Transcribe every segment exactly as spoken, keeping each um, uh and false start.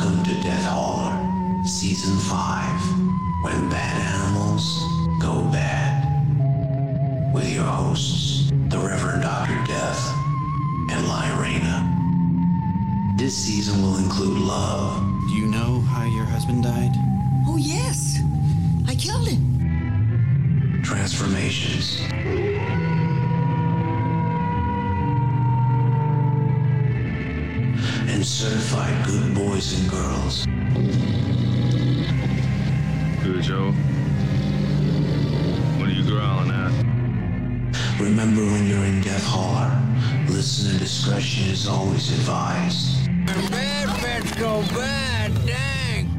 Welcome to Death Hauler, Season five, When Bad Animals Go Bad. With your hosts, the Reverend Doctor Death and Lyrena. This season will include love. Do you know how your husband died? Oh, yes. I killed him. Transformations. And certified good boys and girls. Good, Joe. What are you growling at? Remember, when you're in Death Hauler, listener discretion is always advised. Bad pets go bad, dang.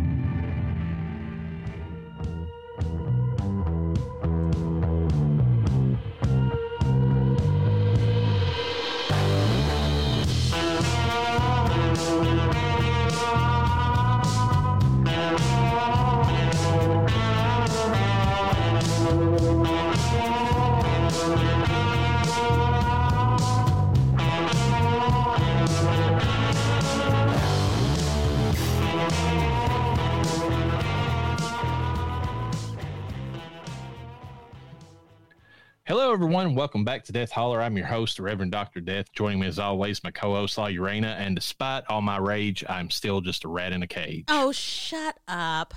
Hello, everyone. Welcome back to Death Hauler. I'm your host, Reverend Doctor Death. Joining me, as always, my co-host, Lyrena. And despite all my rage, I'm still just a rat in a cage. Oh, shut up.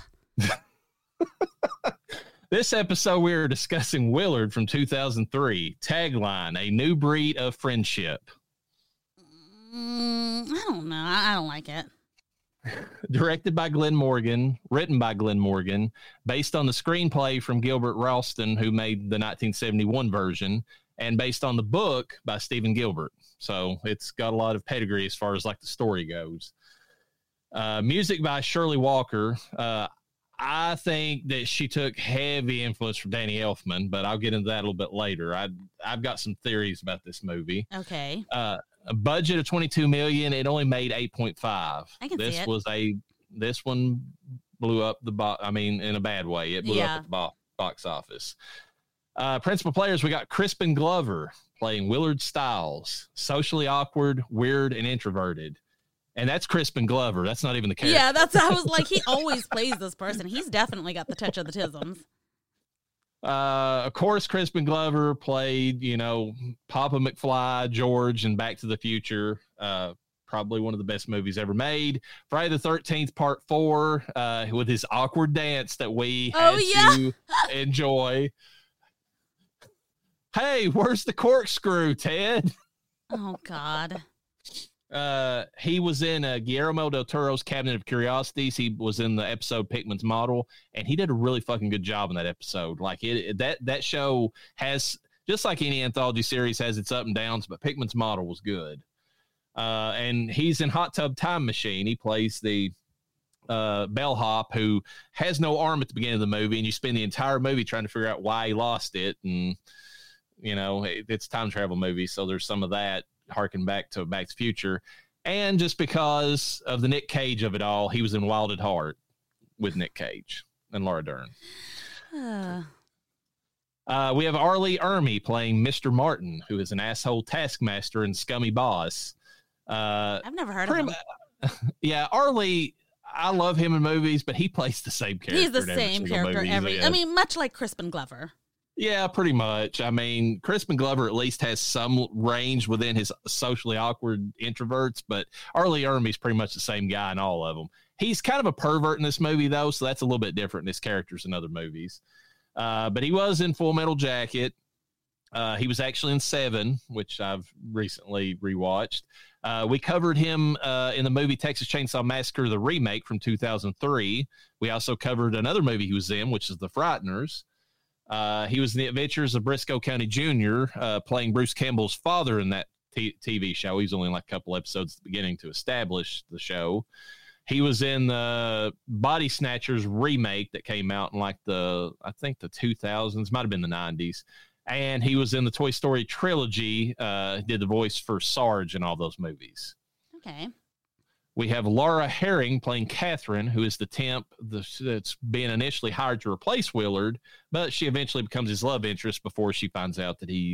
This episode, we are discussing Willard from two thousand three. Tagline, a new breed of friendship. Mm, I don't know. I don't like it. Directed by Glenn Morgan, written by Glenn Morgan, based on the screenplay from Gilbert Ralston, who made the nineteen seventy-one version, and based on the book by Stephen Gilbert. So it's got a lot of pedigree as far as like the story goes. Uh, music by Shirley Walker. Uh, I think that she took heavy influence from Danny Elfman, but I'll get into that a little bit later. I, I've got some theories about this movie. Okay. Uh, a budget of twenty-two million dollars. It only made eight point five. I can this see it. was a, this one blew up the box. I mean, in a bad way. It blew Yeah. up at the bo- box office. Uh, principal players, we got Crispin Glover playing Willard Stiles, socially awkward, weird, and introverted. And that's Crispin Glover. That's not even the character. Yeah, that's, I was like, he always plays this person. He's definitely got the touch of the tisms. Uh, of course, Crispin Glover played, you know, Papa McFly, George, and Back to the Future. Uh, probably one of the best movies ever made. Friday the thirteenth, Part Four, uh, with his awkward dance that we had Oh, yeah. to enjoy. Hey, where's the corkscrew, Ted? Oh, God. Uh, he was in uh, Guillermo del Toro's Cabinet of Curiosities. He was in the episode Pickman's Model, and he did a really fucking good job in that episode. Like it, that that show has, just like any anthology series, has its up and downs, but Pickman's Model was good. Uh, and he's in Hot Tub Time Machine. He plays the uh, bellhop who has no arm at the beginning of the movie, and you spend the entire movie trying to figure out why he lost it. And you know, it, it's a time travel movie, so there's some of that. Harken back to Back to the Future, and just because of the Nick Cage of it all, he was in Wild at Heart with Nick Cage and Laura Dern. Uh, Uh, we have Arlie Ermy playing Mister Martin, who is an asshole taskmaster and scummy boss. Uh, I've never heard of him. mu- yeah, Arlie, I love him in movies, but he plays the same character. He's the in every same single character movie he's every. in. I mean, much like Crispin Glover. Yeah, pretty much. I mean, Crispin Glover at least has some range within his socially awkward introverts, but Arlie Ermey's pretty much the same guy in all of them. He's kind of a pervert in this movie, though, so that's a little bit different in his characters in other movies. Uh, but he was in Full Metal Jacket. Uh, he was actually in Seven, which I've recently rewatched. Uh, we covered him uh, in the movie Texas Chainsaw Massacre, the remake from two thousand three. We also covered another movie he was in, which is The Frighteners. Uh, he was in The Adventures of Briscoe County Junior, uh, playing Bruce Campbell's father in that t- TV show. He's only in like a couple episodes at the beginning to establish the show. He was in the Body Snatchers remake that came out in like the, I think the two thousands, might have been the nineties. And he was in the Toy Story trilogy, uh, did the voice for Sarge in all those movies. Okay. We have Laura Herring playing Catherine, who is the temp that's being initially hired to replace Willard, but she eventually becomes his love interest before she finds out that he's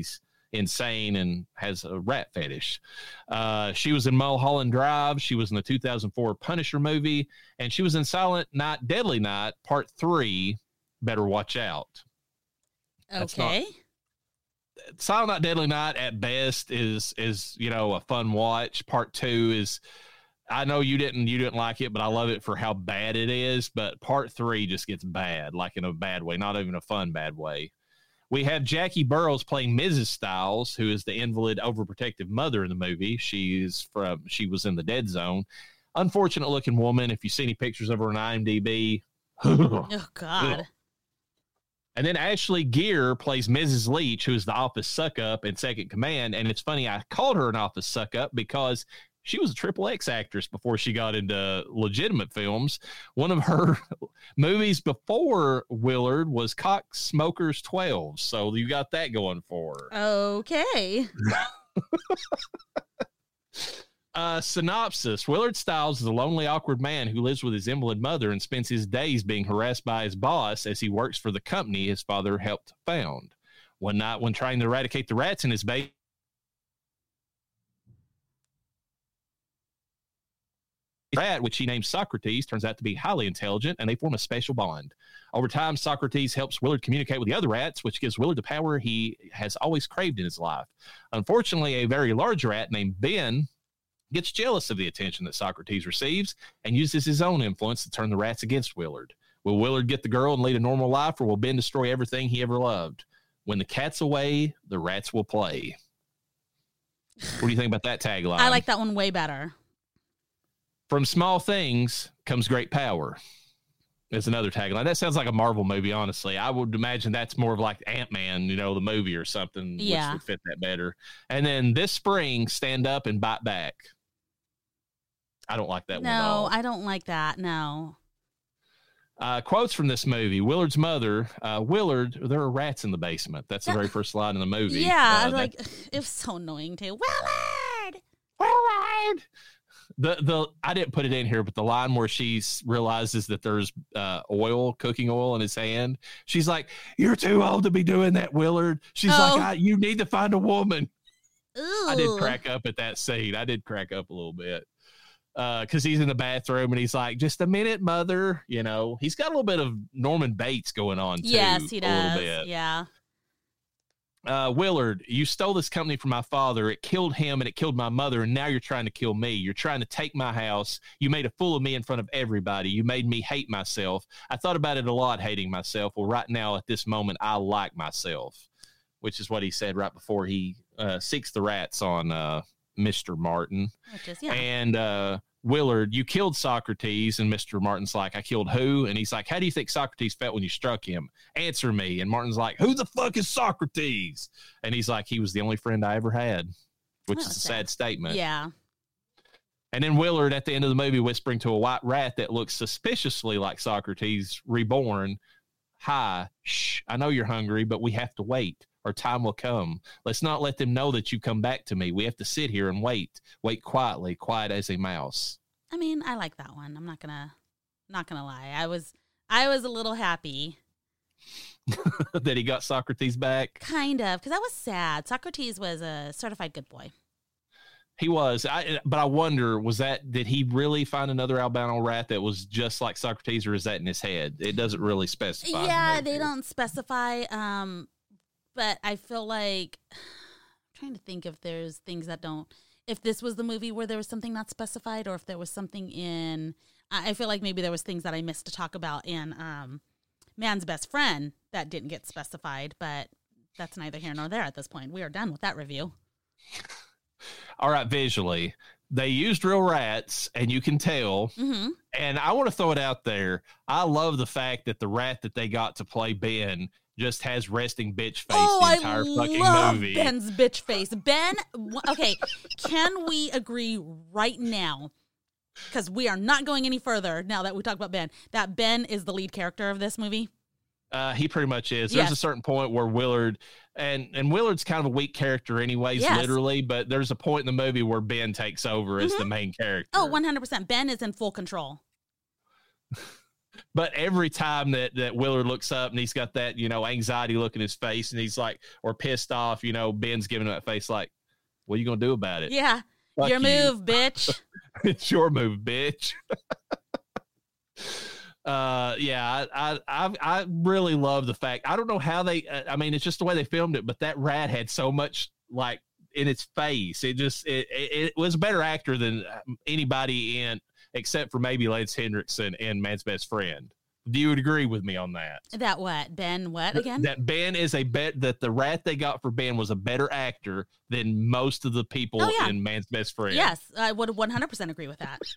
insane and has a rat fetish. Uh, she was in Mulholland Drive. She was in the two thousand four Punisher movie, and she was in Silent Night, Deadly Night, Part Three. Better Watch Out. That's Okay. Not, Silent Night, Deadly Night at best is is you know a fun watch. Part Two is. I know you didn't you didn't like it, but I love it for how bad it is. But part three just gets bad, like in a bad way, not even a fun bad way. We have Jackie Burroughs playing Missus Styles, who is the invalid, overprotective mother in the movie. She's from she was in the Dead Zone. Unfortunate looking woman. If you see any pictures of her on IMDb, Oh God. And then Ashley Gear plays Missus Leach, who is the office suck up in Second Command. And it's funny, I called her an office suck up because she was a triple X actress before she got into legitimate films. One of her movies before Willard was Cock Smokers twelve. So you got that going for her. Okay. uh, synopsis. Willard Styles is a lonely, awkward man who lives with his invalid mother and spends his days being harassed by his boss as he works for the company his father helped found. One night, when trying to eradicate the rats in his basement, rat, which he names Socrates, turns out to be highly intelligent, and they form a special bond. Over time, Socrates helps Willard communicate with the other rats, which gives Willard the power he has always craved in his life. Unfortunately, a very large rat named Ben gets jealous of the attention that Socrates receives and uses his own influence to turn the rats against Willard. Will Willard get the girl and lead a normal life, or will Ben destroy everything he ever loved? When the cat's away, the rats will play. What do you think about that tagline? I like that one way better. From small things comes great power. Is another tagline. That sounds like a Marvel movie, honestly. I would imagine that's more of like Ant-Man, you know, the movie or something, Yeah. which would fit that better. And then this spring, stand up and bite back. I don't like that one at No, all. I don't like that. No. Uh, quotes from this movie. Willard's mother, uh, Willard, there are rats in the basement. That's the very first line in the movie. Yeah, Uh, like it was so annoying too. Willard. Willard! The the I didn't put it in here, but the line where she realizes that there's uh, oil, cooking oil in his hand, she's like, "You're too old to be doing that, Willard." She's Oh. like, I, "You need to find a woman." Ooh. I did crack up at that scene. I did crack up a little bit because uh, he's in the bathroom and he's like, "Just a minute, mother." You know, he's got a little bit of Norman Bates going on too. Yes, he a little does. bit. Yeah. Uh, Willard, you stole this company from my father. It killed him and it killed my mother. And now you're trying to kill me. You're trying to take my house. You made a fool of me in front of everybody. You made me hate myself. I thought about it a lot, hating myself. Well, right now at this moment, I like myself, which is what he said right before he uh, seeks the rats on uh, Mister Martin. Which is, yeah. And uh, Willard, you killed Socrates. And Mister Martin's like, I killed who? And he's like, how do you think Socrates felt when you struck him? Answer me. And Martin's like, who the fuck is Socrates? And he's like, he was the only friend I ever had, which Oh, is a sad. sad statement. Yeah. And then Willard at the end of the movie whispering to a white rat that looks suspiciously like Socrates reborn. Hi, shh, I know you're hungry, but we have to wait. Our time will come. Let's not let them know that you come back to me. We have to sit here and wait. Wait quietly, quiet as a mouse. I mean, I like that one. I'm not gonna, not gonna lie. I was, I was a little happy, That he got Socrates back. kind of, because I was sad. Socrates was a certified good boy. He was, I, but I wonder, was that, did he really find another albino rat that was just like Socrates, or is that in his head? It doesn't really specify. in the Yeah, movie. they don't specify. Um, but I feel like I'm trying to think if there's things that don't. If this was the movie where there was something not specified, or if there was something in, I I feel like maybe there was things that I missed to talk about in um, Man's Best Friend that didn't get specified. But that's neither here nor there at this point. We are done with that review. All right, visually, they used real rats, and you can tell. Mm-hmm. And I want to throw it out there. I love the fact that the rat that they got to play Ben just has resting bitch face Oh, the I entire fucking love movie. Ben's bitch face. Ben, w- okay, can we agree right now, because we are not going any further now that we talk about Ben, that Ben is the lead character of this movie? Uh, he pretty much is. There's Yes. a certain point where Willard, and, and Willard's kind of a weak character anyways, Yes. literally, but there's a point in the movie where Ben takes over as the main character. Oh, one hundred percent. Ben is in full control. But every time that, that Willard looks up and he's got that, you know, anxiety look in his face and he's like, or pissed off, you know, Ben's giving him that face like, what are you going to do about it? Yeah. Fuck your you. move, bitch. It's your move, bitch. uh, yeah, I, I, I really love the fact, I don't know how they, I mean, it's just the way they filmed it, but that rat had so much like in its face. It just, it, it, it was a better actor than anybody in, except for maybe Lance Hendrickson and Man's Best Friend. Do you agree with me on that? That what? Ben what again? That Ben is a bet that the rat they got for Ben was a better actor than most of the people oh, yeah. in Man's Best Friend. Yes, I would one hundred percent agree with that.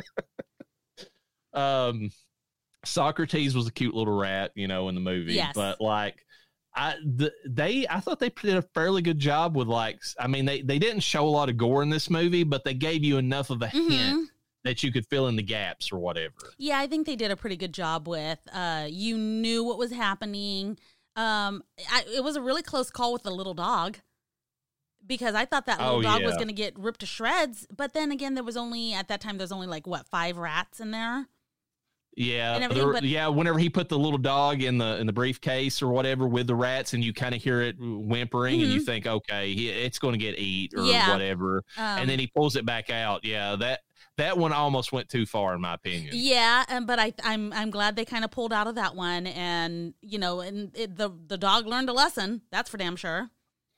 um, Socrates was a cute little rat, you know, in the movie. Yes. But like, I the, they I thought they did a fairly good job with like, I mean, they they didn't show a lot of gore in this movie, but they gave you enough of a mm-hmm. hint that you could fill in the gaps or whatever. Yeah, I think they did a pretty good job with, uh, you knew what was happening. Um, I, it was a really close call with the little dog because I thought that little oh, dog yeah. was going to get ripped to shreds. But then again, there was only, at that time, there was only like, what, five rats in there? Yeah, there, but, yeah. Whenever he put the little dog in the in the briefcase or whatever with the rats, and you kind of hear it whimpering, mm-hmm. and you think, okay, he, it's going to get eat or yeah. whatever, um, and then he pulls it back out. Yeah, that that one almost went too far, in my opinion. Yeah, um, but I, I'm I'm glad they kind of pulled out of that one, and you know, and it, the the dog learned a lesson. That's for damn sure.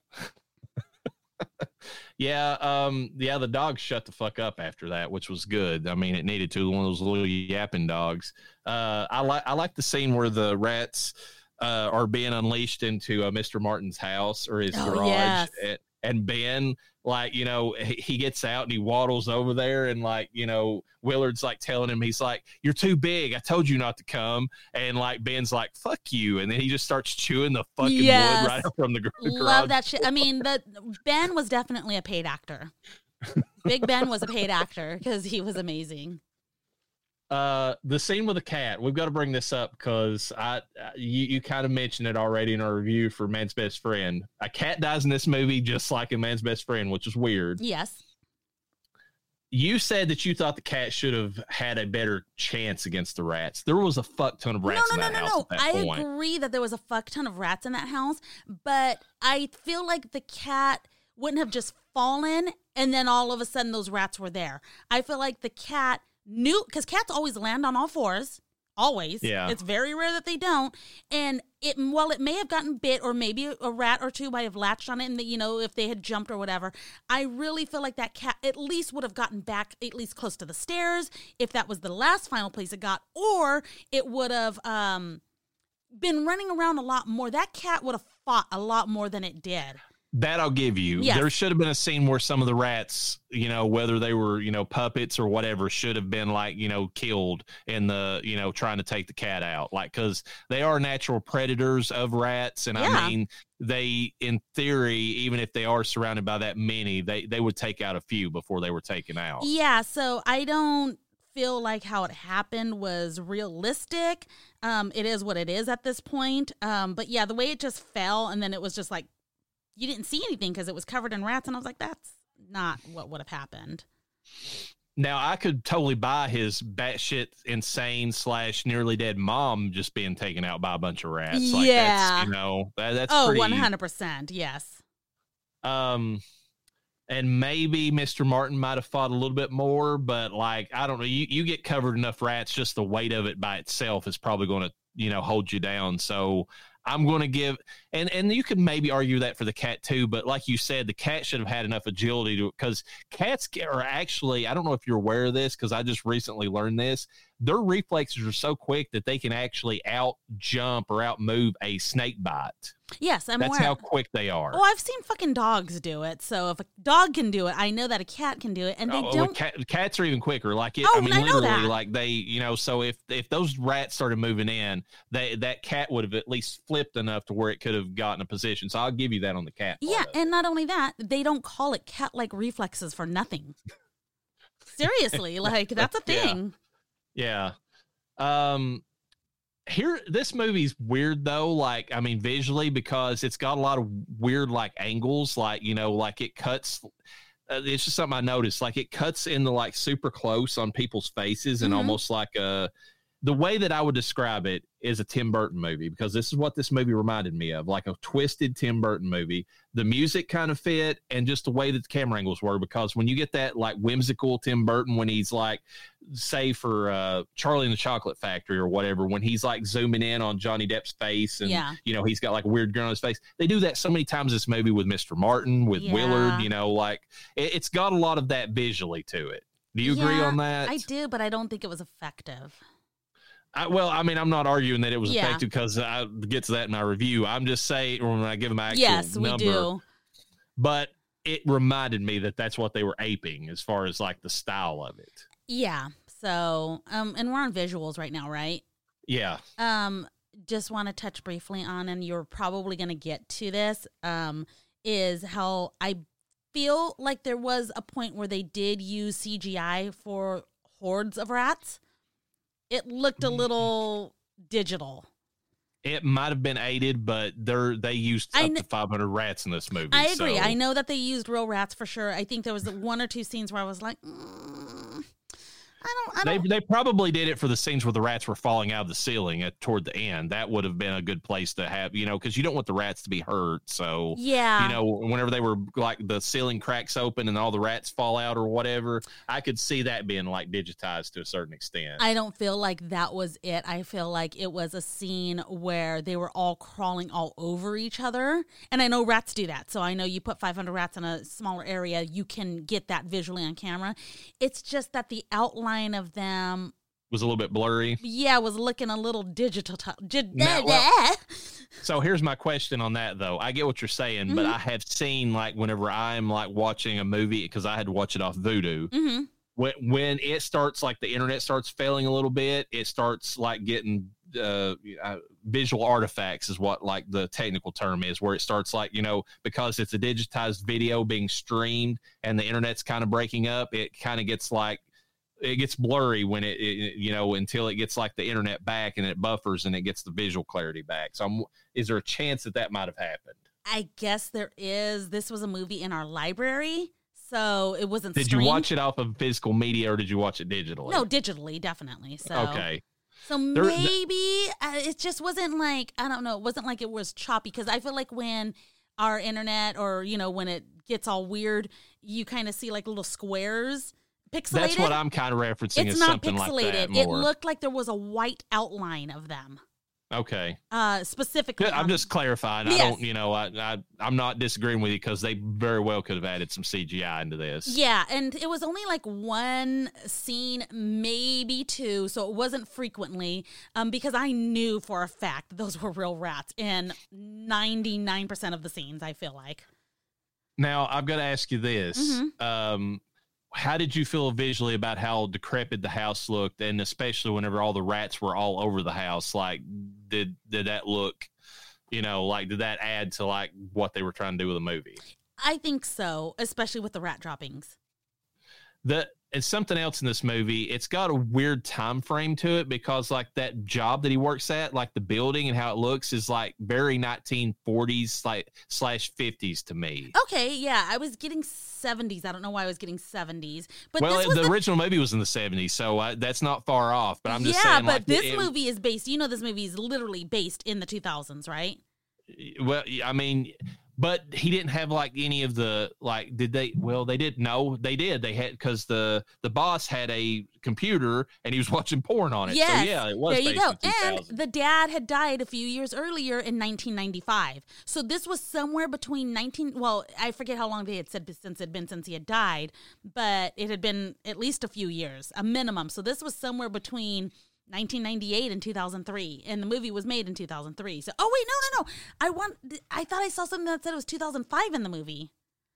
Yeah, um, yeah, the dog shut the fuck up after that, which was good. I mean, it needed to. One of those little yapping dogs. Uh, I like I like the scene where the rats uh, are being unleashed into uh, Mister Martin's house or his oh, garage, yes. and, and Ben, like, you know, he, he gets out and he waddles over there, and like, you know, Willard's like telling him, he's like, "You're too big. I told you not to come." And like Ben's like, "Fuck you," and then he just starts chewing the fucking yes. wood right up from the garage. Love that shit. I mean, the Ben was definitely a paid actor. Big Ben was a paid actor because he was amazing. Uh, the scene with the cat, we've got to bring this up because I, uh, you, you kind of mentioned it already in our review for Man's Best Friend. A cat dies in this movie just like in Man's Best Friend, which is weird. Yes. You said that you thought the cat should have had a better chance against the rats. There was a fuck ton of rats no, no, in that no, house no, at that I point. agree that there was a fuck ton of rats in that house, but I feel like the cat wouldn't have just fallen and then all of a sudden those rats were there. I feel like the cat knew, because cats always land on all fours. Always. Yeah. It's very rare that they don't. And it, while it may have gotten bit, or maybe a rat or two might have latched on it, and, the, you know, if they had jumped or whatever, I really feel like that cat at least would have gotten back at least close to the stairs, if that was the last final place it got, or it would have um, been running around a lot more. That cat would have fought a lot more than it did. That I'll give you. Yes. There should have been a scene where some of the rats, you know, whether they were, you know, puppets or whatever, should have been like, you know, killed in the, you know, trying to take the cat out. Like, because they are natural predators of rats. And yeah. I mean, they, in theory, even if they are surrounded by that many, they, they would take out a few before they were taken out. Yeah. So I don't feel like how it happened was realistic. Um, it is what it is at this point. Um, but yeah, the way it just fell and then it was just like, you didn't see anything because it was covered in rats. And I was like, that's not what would have happened. Now, I could totally buy his batshit insane slash nearly dead mom just being taken out by a bunch of rats. Like, yeah. That's, you know, that, that's oh, pretty, one hundred percent. Yes. Um, and maybe Mister Martin might have fought a little bit more, but like, I don't know. You, you get covered enough rats, just the weight of it by itself is probably going to, you know, hold you down. So I'm going to give, and, and you could maybe argue that for the cat too, but like you said, the cat should have had enough agility to, because cats are actually, I don't know if you're aware of this, because I just recently learned this, their reflexes are so quick that they can actually out jump or out move a snake bite. Yes, I'm That's aware. how quick they are. Oh, I've seen fucking dogs do it. So if a dog can do it, I know that a cat can do it, and they oh, don't. Cat, cats are even quicker. Like it. Oh, I mean, I know literally, that. like they, you know. So if if those rats started moving in, they that cat would have at least flipped enough to where it could have gotten a position. So I'll give you that on the cat. Yeah, and not only that, they don't call it cat-like reflexes for nothing. Seriously, like that's a thing. Yeah. yeah. Um. Here, this movie's weird though. Like, I mean, visually, because it's got a lot of weird like angles. Like, you know, like it cuts. Uh, it's just something I noticed. Like, it cuts into like super close on people's faces, and mm-hmm. almost like a. the way that I would describe it is a Tim Burton movie, because this is what this movie reminded me of, like a twisted Tim Burton movie. The music kind of fit, and just the way that the camera angles were, because when you get that like whimsical Tim Burton, when he's like, say for uh, Charlie and the Chocolate Factory or whatever, when he's like zooming in on Johnny Depp's face and, yeah. you know, he's got like a weird grin on his face. They do that so many times in this movie with Mister Martin, with yeah. Willard, you know, like it, it's got a lot of that visually to it. Do you yeah, agree on that? I do, but I don't think it was effective. I, well, I mean, I'm not arguing that it was yeah. effective, because I get to that in my review. I'm just saying, when I give them actual yes, number, we do. But it reminded me that that's what they were aping as far as like the style of it. Yeah. So, um, and we're on visuals right now, right? Yeah. Um, just want to touch briefly on, and you're probably going to get to this, um, is how I feel like there was a point where they did use C G I for hordes of rats. It looked a little digital. It might have been aided, but they're they used up kn- to five hundred rats in this movie. I agree. So. I know that they used real rats for sure. I think there was one or two scenes where I was like, mm, I don't. I don't. They they probably did it for the scenes where the rats were falling out of the ceiling at toward the end. That would have been a good place to have, you know, because you don't want the rats to be hurt. So yeah, you know, whenever they were like the ceiling cracks open and all the rats fall out or whatever, I could see that being like digitized to a certain extent. I don't feel like that was it. I feel like it was a scene where they were all crawling all over each other, and I know rats do that. So I know you put five hundred rats in a smaller area, you can get that visually on camera. It's just that the outline of them was a little bit blurry. Yeah, was looking a little digital. T- di- now, well, so here's my question on that, though. I get what you're saying, mm-hmm. but I have seen, like, whenever I'm like watching a movie, because I had to watch it off Vudu. Mm-hmm. When when it starts, like the internet starts failing a little bit, it starts like getting uh, uh, visual artifacts is what like the technical term is, where it starts like, you know, because it's a digitized video being streamed and the internet's kind of breaking up, it kind of gets like. It gets blurry when it, it, you know, until it gets like the internet back and it buffers and it gets the visual clarity back. So I'm, is there a chance that that might have happened? I guess there is. This was a movie in our library, so it wasn't Did streamed. You watch it off of physical media, or did you watch it digitally? No, digitally, definitely. So okay. So there, maybe uh, it just wasn't like, I don't know, it wasn't like it was choppy, because I feel like when our internet, or, you know, when it gets all weird, you kind of see like little squares. Pixelated. That's what I'm kind of referencing. It's is not something pixelated. Like that it more. looked like there was a white outline of them. Okay. Uh, specifically, I'm on, just clarifying. yes. I don't, you know, I, I I'm not disagreeing with you, because they very well could have added some C G I into this. Yeah, and it was only like one scene, maybe two, so it wasn't frequently. Um, because I knew for a fact that those were real rats in ninety-nine percent of the scenes. I feel like. Now I've got to ask you this. Mm-hmm. Um. How did you feel visually about how decrepit the house looked, and especially whenever all the rats were all over the house? Like, did did that look, you know, like did that add to like what they were trying to do with the movie? I think so, especially with the rat droppings. The and something else in this movie, it's got a weird time frame to it, because like that job that he works at, like the building and how it looks is like very nineteen forties like slash fifties to me. Okay, yeah, I was getting seventies. I don't know why I was getting seventies, but well, this was the, the original movie was in the seventies, so uh, that's not far off. But I'm just yeah, saying, but like, this it, movie is based. You know, this movie is literally based in the two thousands, right? Well, I mean. But he didn't have like any of the like. Did they? Well, they did. No, they did. They had because the the boss had a computer and he was watching porn on it. Yes, so yeah, it was. There you go. And and the dad had died a few years earlier in nineteen ninety-five. So this was somewhere between nineteen. Well, I forget how long they had said since it had been since he had died, but it had been at least a few years, a minimum. So this was somewhere between nineteen ninety-eight and two thousand three, and the movie was made in two thousand three. So, oh wait, no, no, no. I want. I thought I saw something that said it was two thousand five in the movie.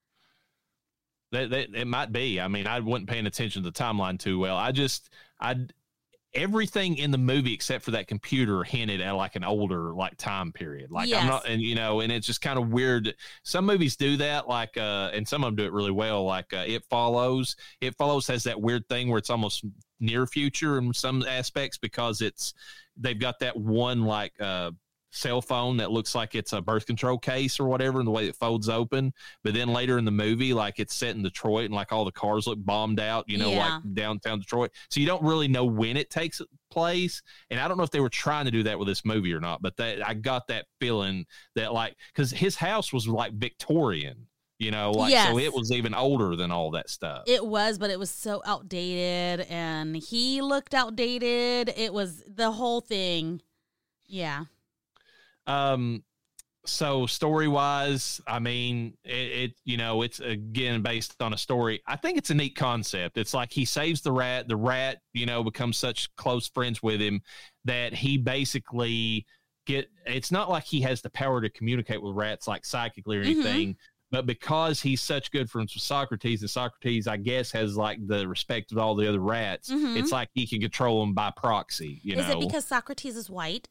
That, that it might be. I mean, I wasn't paying attention to the timeline too well. I just, I, everything in the movie except for that computer hinted at like an older like time period. Like yes. I'm not, and you know, and it's just kind of weird. Some movies do that, like, uh, and some of them do it really well. Like uh, It Follows. It Follows has that weird thing where it's almost near future in some aspects, because it's they've got that one like uh cell phone that looks like it's a birth control case or whatever, and the way it folds open. But then later in the movie, like it's set in Detroit and like all the cars look bombed out, you know, Yeah. like downtown Detroit. So you don't really know when it takes place. And I don't know if they were trying to do that with this movie or not, but that I got that feeling that like, because his house was like Victorian, you know, like Yes. so it was even older than all that stuff. It was, but it was so outdated, and he looked outdated. It was the whole thing. Yeah. Um, so story wise, I mean, it, it, you know, it's again based on a story. I think it's a neat concept. It's like he saves the rat, the rat, you know, becomes such close friends with him that he basically get, it's not like he has the power to communicate with rats like psychically or anything, mm-hmm. but because he's such good friends with Socrates, and Socrates, I guess, has like the respect of all the other rats, mm-hmm. it's like he can control them by proxy, you is know. Is it because Socrates is white?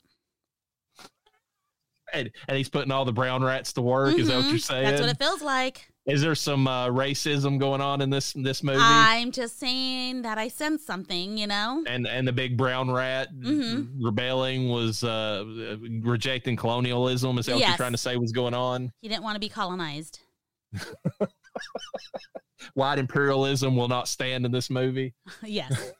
And, and he's putting all the brown rats to work. Mm-hmm. Is that what you're saying? That's what it feels like. Is there some uh, racism going on in this this movie? I'm just saying that I sense something, you know. And and the big brown rat mm-hmm. rebelling was uh, rejecting colonialism. Is that yes. what you're trying to say was going on? He didn't want to be colonized. White imperialism will not stand in this movie. Yes.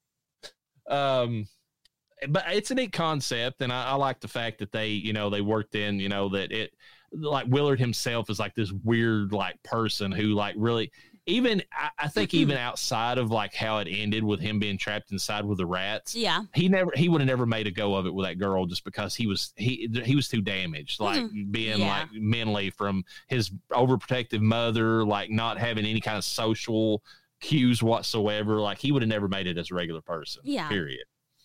um. But it's a neat concept, and I, I like the fact that they, you know, they worked in, you know, that it, like Willard himself is like this weird, like person who, like, really, even I, I think even outside of like how it ended with him being trapped inside with the rats, yeah, he never, he would have never made a go of it with that girl just because he was he he was too damaged, like mm-hmm. being yeah. like mentally from his overprotective mother, like not having any kind of social cues whatsoever. Like he would have never made it as a regular person. Yeah. Period.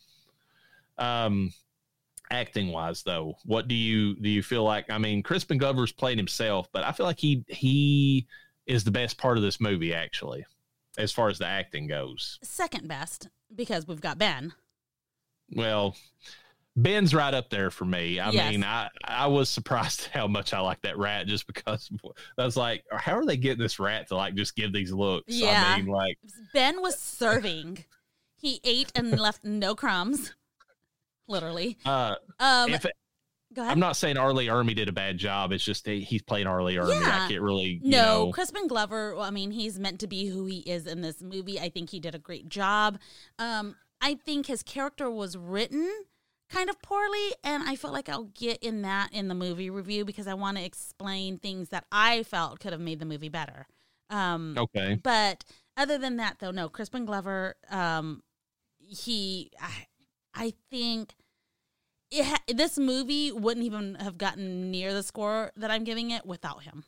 Um, acting wise though, what do you do you feel like? I mean, Crispin Glover's played himself, but I feel like he he is the best part of this movie actually, as far as the acting goes. Second best, because we've got Ben. Well, Ben's right up there for me. I yes. mean, I I was surprised how much I like that rat just because I was like, how are they getting this rat to like just give these looks? Yeah. I mean, like Ben was serving. He ate and left no crumbs. Literally. Uh, um, if it, go ahead. I'm not saying R. Lee Ermey did a bad job. It's just he, he's playing R. Lee Ermey. Yeah. I can't really. You no, know. Crispin Glover. Well, I mean, he's meant to be who he is in this movie. I think he did a great job. Um, I think his character was written kind of poorly, and I feel like I'll get in that in the movie review because I want to explain things that I felt could have made the movie better. Um, okay. But other than that, though, no, Crispin Glover. Um, he. I, I think it ha- this movie wouldn't even have gotten near the score that I'm giving it without him.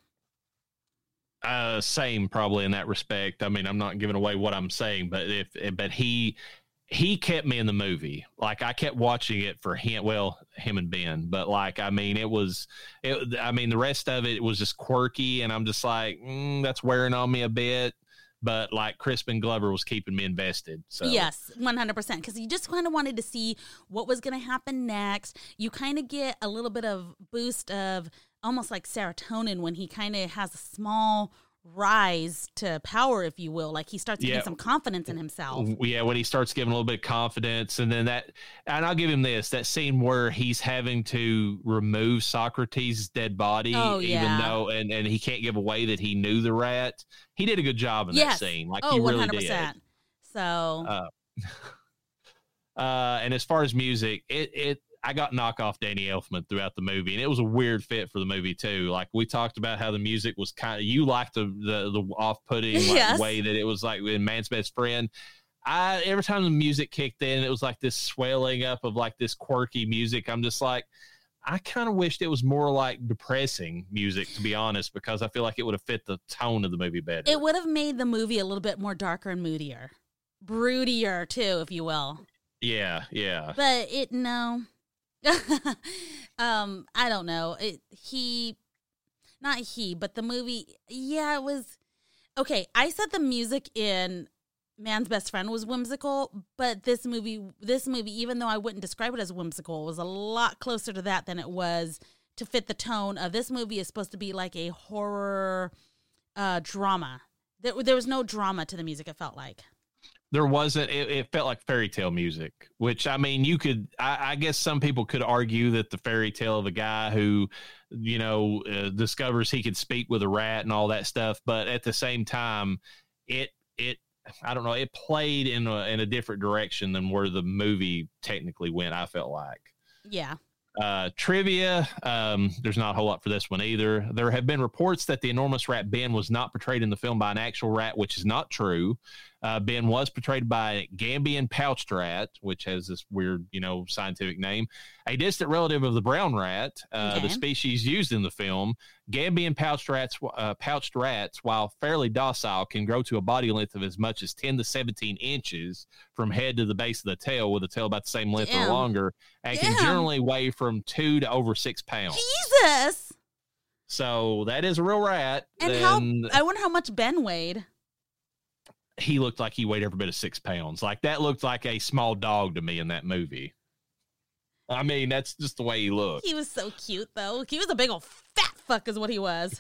Uh, same probably in that respect. I mean, I'm not giving away what I'm saying, but if but he he kept me in the movie. Like I kept watching it for him. Well, him and Ben, but like I mean, it was. It, I mean, the rest of it was just quirky, and I'm just like, mm, that's wearing on me a bit. But like Crispin Glover was keeping me invested. So yes, one hundred percent. Because you just kind of wanted to see what was going to happen next. You kind of get a little bit of boost of almost like serotonin when he kind of has a small rise to power, if you will. Like he starts getting yeah. some confidence in himself. Yeah, when he starts giving a little bit of confidence, and then that, and I'll give him this, that scene where he's having to remove Socrates' dead body, oh, yeah. even though, and, and he can't give away that he knew the rat. He did a good job in yes. that scene. Like oh, he really one hundred percent. did. So, uh, uh, and as far as music, it, it, I got knockoff Danny Elfman throughout the movie, and it was a weird fit for the movie too. Like we talked about how the music was kind of, you liked the the, the off-putting like, yes. way that it was like in Man's Best Friend. I every time the music kicked in, it was like this swelling up of like this quirky music. I'm just like, I kind of wished it was more like depressing music, to be honest, because I feel like it would have fit the tone of the movie better. It would have made the movie a little bit more darker and moodier, broodier too, if you will. Yeah, yeah. But it no. um, I don't know. It, he, not he, but the movie. Yeah, it was okay. I said the music in Man's Best Friend was whimsical, but this movie, this movie, even though I wouldn't describe it as whimsical, was a lot closer to that than it was to fit the tone of this movie. Is supposed to be like a horror uh, drama. There, there was no drama to the music. It felt like. there wasn't, it, it felt like fairy tale music, which, I mean, you could, I, I guess some people could argue that the fairy tale of a guy who, you know, uh, discovers he could speak with a rat and all that stuff. But at the same time, it, it, I don't know, it played in a, in a different direction than where the movie technically went, I felt like. Yeah. Uh, trivia, um, there's not a whole lot for this one either. There have been reports that the enormous rat Ben was not portrayed in the film by an actual rat, which is not true. Uh, Ben was portrayed by a Gambian pouched rat, which has this weird, you know, scientific name, a distant relative of the brown rat, uh, Okay. the species used in the film. Gambian pouched rats, uh, pouched rats, while fairly docile, can grow to a body length of as much as ten to seventeen inches from head to the base of the tail, with the tail about the same length Damn. or longer, and can Damn. generally weigh from two to over six pounds. Jesus. So that is a real rat. And and how, I wonder how much Ben weighed. he looked like he weighed every bit of six pounds. Like, that looked like a small dog to me in that movie. I mean, that's just the way he looked. He was so cute, though. He was a big old fat fuck is what he was.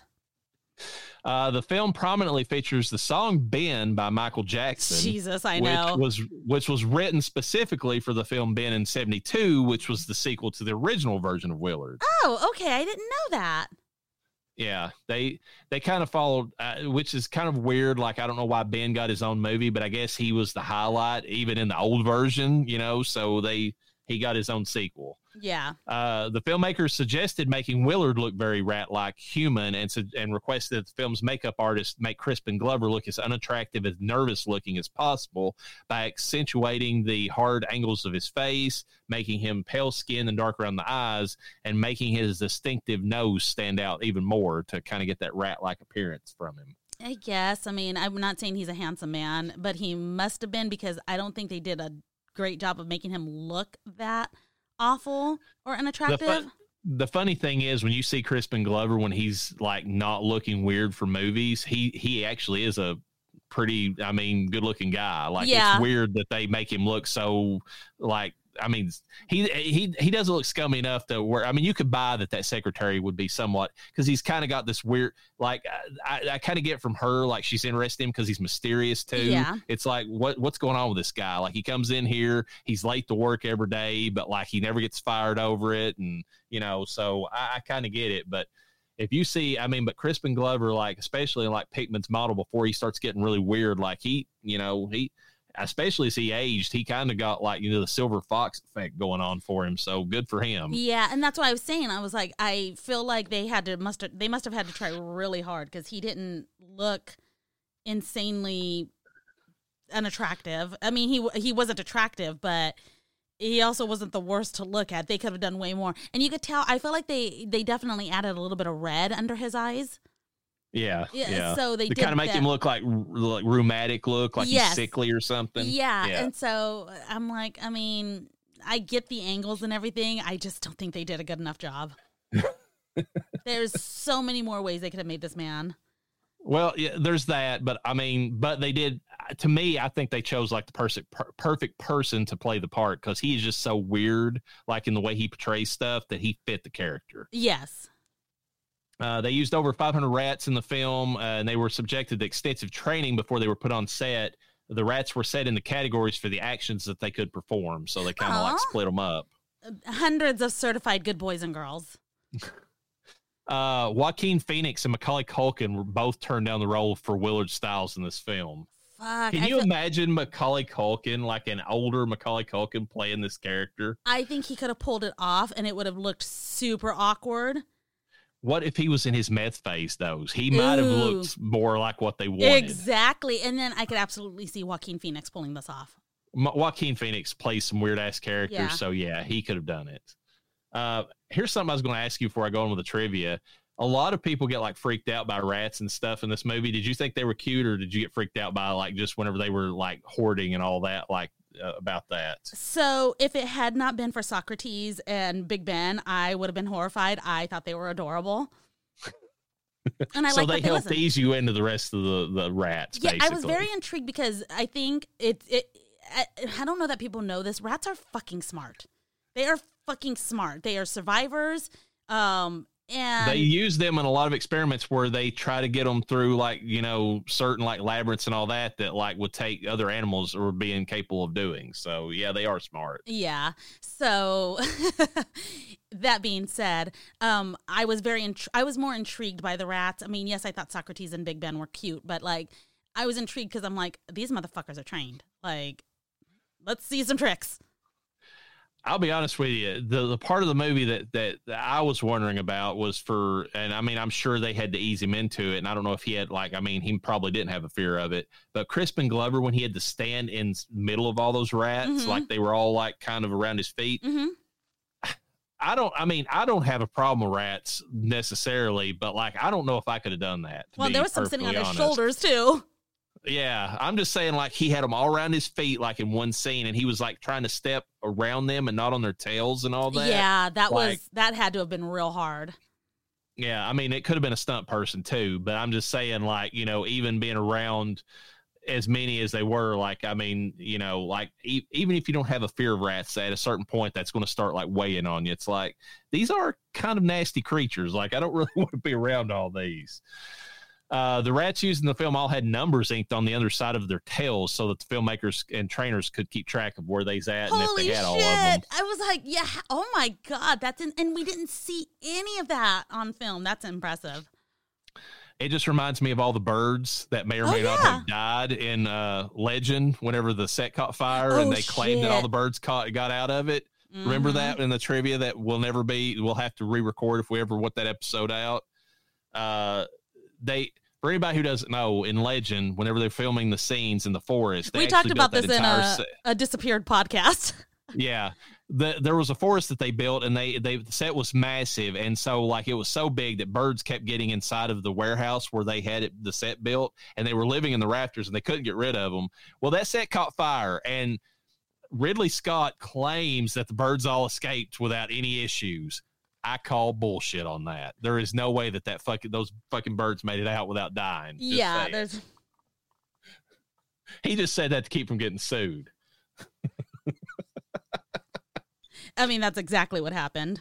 Uh, the film prominently features the song Ben by Michael Jackson. Jesus, I which know. was which was written specifically for the film Ben in seventy-two, which was the sequel to the original version of Willard. Oh, okay. I didn't know that. Yeah, they they kind of followed, uh, which is kind of weird. Like, I don't know why Ben got his own movie, but I guess he was the highlight, even in the old version, you know, so they he got his own sequel. Yeah. Uh, the filmmakers suggested making Willard look very rat-like human, and su- and requested that the film's makeup artist make Crispin Glover look as unattractive and nervous-looking as possible by accentuating the hard angles of his face, making him pale-skinned and dark around the eyes, and making his distinctive nose stand out even more to kind of get that rat-like appearance from him. I guess. I mean, I'm not saying he's a handsome man, but he must have been, because I don't think they did a great job of making him look that awful or unattractive. The, fu- the funny thing is, when you see Crispin Glover when he's like not looking weird for movies, he he actually is a pretty, I mean, good looking guy. Like, Yeah. it's weird that they make him look so like, I mean, he he he doesn't look scummy enough to where, I mean, you could buy that that secretary would be somewhat, because he's kind of got this weird, like, I, I kind of get from her, like, she's interested in him because he's mysterious too. Yeah. It's like, what what's going on with this guy? Like, he comes in here, he's late to work every day, but like he never gets fired over it, and you know, so I, I kind of get it. But if you see, I mean, but Crispin Glover, like, especially in like Pinkman's Model, before he starts getting really weird, like he, you know, he. especially as he aged, he kind of got like, you know, the silver fox effect going on for him. So good for him. Yeah, and that's why I was saying, I was like, I feel like they had to must have, they must have had to try really hard, because he didn't look insanely unattractive. I mean, he he wasn't attractive, but he also wasn't the worst to look at. They could have done way more, and you could tell. I feel like they they definitely added a little bit of red under his eyes. Yeah, Yeah, yeah. so they to did kind of make that. him look like like rheumatic, look like Yes. he's sickly or something. Yeah, yeah. and so I'm like, I mean, I get the angles and everything. I just don't think they did a good enough job. There's so many more ways they could have made this man. Well, yeah, there's that, but I mean, but they did. To me, I think they chose like the perfect per- perfect person to play the part, because he is just so weird, like in the way he portrays stuff, that he fit the character. Yes. Uh, they used over five hundred rats in the film, uh, and they were subjected to extensive training before they were put on set. The rats were set into categories for the actions that they could perform, so they kind of like Aw. split them up. Hundreds of certified good boys and girls. Uh, Joaquin Phoenix and Macaulay Culkin were both turned down the role for Willard Stiles in this film. Fuck. Can I you feel- imagine Macaulay Culkin, like an older Macaulay Culkin, playing this character? I think he could have pulled it off, and it would have looked super awkward. What if he was in his meth phase, though? He might have Ooh. looked more like what they wanted. Exactly. And then I could absolutely see Joaquin Phoenix pulling this off. Ma- Joaquin Phoenix plays some weird ass characters, Yeah. so yeah, he could have done it. Uh, here's something I was going to ask you before I go on with the trivia. A lot of people get like freaked out by rats and stuff in this movie. Did you think they were cute, or did you get freaked out by like just whenever they were like hoarding and all that, like uh, about that? So if it had not been for Socrates and Big Ben, I would have been horrified. I thought they were adorable. And I so like they that they helped listened. ease you into the rest of the, the rats, Yeah, basically. I was very intrigued, because I think it, it, I, I don't know that people know this. Rats are fucking smart. They are fucking smart. They are survivors. Um, And they use them in a lot of experiments where they try to get them through, like, you know, certain like labyrinths and all that, that like would take other animals or be incapable of doing. So yeah, they are smart. Yeah. So that being said, um, I was very, int- I was more intrigued by the rats. I mean, yes, I thought Socrates and Big Ben were cute, but like, I was intrigued because I'm like, these motherfuckers are trained. Like, let's see some tricks. I'll be honest with you. The the part of the movie that, that that I was wondering about was for, and I mean, I'm sure they had to ease him into it. And I don't know if he had like, I mean, he probably didn't have a fear of it, but Crispin Glover, when he had to stand in the middle of all those rats, Mm-hmm. like they were all like kind of around his feet. Mm-hmm. I don't, I mean, I don't have a problem with rats necessarily, but like, I don't know if I could have done that. Well, there was some sitting on his honest. shoulders too. Yeah, I'm just saying, like, he had them all around his feet, like in one scene, and he was like trying to step around them and not on their tails and all that. Yeah, that Like- was that had to have been real hard. Yeah, I mean, it could have been a stunt person too, but I'm just saying, like, you know, even being around as many as they were, like, I mean, you know, like, e- even if you don't have a fear of rats, at a certain point, that's going to start like weighing on you. It's like, these are kind of nasty creatures. Like, I don't really want to be around all these. Uh, the rats used in the film all had numbers inked on the underside of their tails so that the filmmakers and trainers could keep track of where they's at and if Holy they had shit! all of them. I was like, yeah. Oh my god, that's in, and we didn't see any of that on film. That's impressive. It just reminds me of all the birds that may or Oh, may not yeah. have died in uh, Legend whenever the set caught fire Oh, and they claimed that all shit. the birds caught got out of it. Remember Mhm. that in the trivia that will never be, we'll have to re-record if we ever want that episode out. Uh, they, for anybody who doesn't know, in Legend, whenever they're filming the scenes in the forest, they We actually talked about built this that in entire a, set. a disappeared podcast. Yeah. The, there was a forest that they built and they, they, the set was massive. And so like, it was so big that birds kept getting inside of the warehouse where they had it, the set built, and they were living in the rafters and they couldn't get rid of them. Well, that set caught fire and Ridley Scott claims that the birds all escaped without any issues. I call bullshit on that. There is no way that that fucking, those fucking birds made it out without dying. Just Yeah, saying. there's He just said that to keep from getting sued. I mean, that's exactly what happened.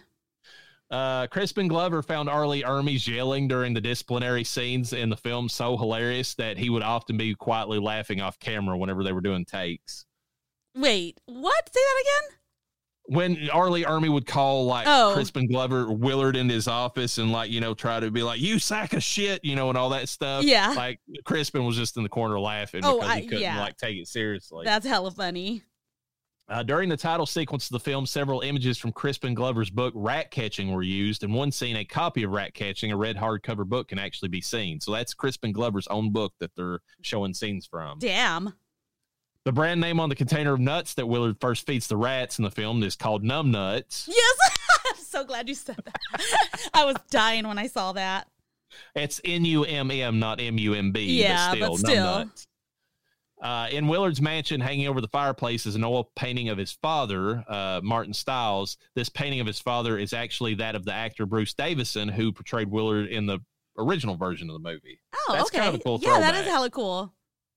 Uh, Crispin Glover found R. Lee Ermey's yelling during the disciplinary scenes in the film so hilarious that he would often be quietly laughing off camera whenever they were doing takes. Wait, what? Say that again? When R. Lee Ermey would call like Oh. Crispin Glover Willard in his office and like, you know, try to be like, you sack of shit, you know, and all that stuff. Yeah. Like Crispin was just in the corner laughing Oh, because he I- couldn't yeah. like take it seriously. That's hella funny. Uh, during the title sequence of the film, several images from Crispin Glover's book Rat Catching were used. In one scene, a copy of Rat Catching, a red hardcover book, can actually be seen. So that's Crispin Glover's own book that they're showing scenes from. Damn. The brand name on the container of nuts that Willard first feeds the rats in the film is called Numb Nuts. Yes. I'm so glad you said that. I was dying when I saw that. It's N U M M, not M U M B. Yeah, but still, but still. Numb Nuts. Uh, in Willard's mansion, hanging over the fireplace, is an oil painting of his father, uh, Martin Stiles. This painting of his father is actually that of the actor Bruce Davison, who portrayed Willard in the original version of the movie. Oh, That's okay. kind of a cool yeah, that throwback. is hella cool.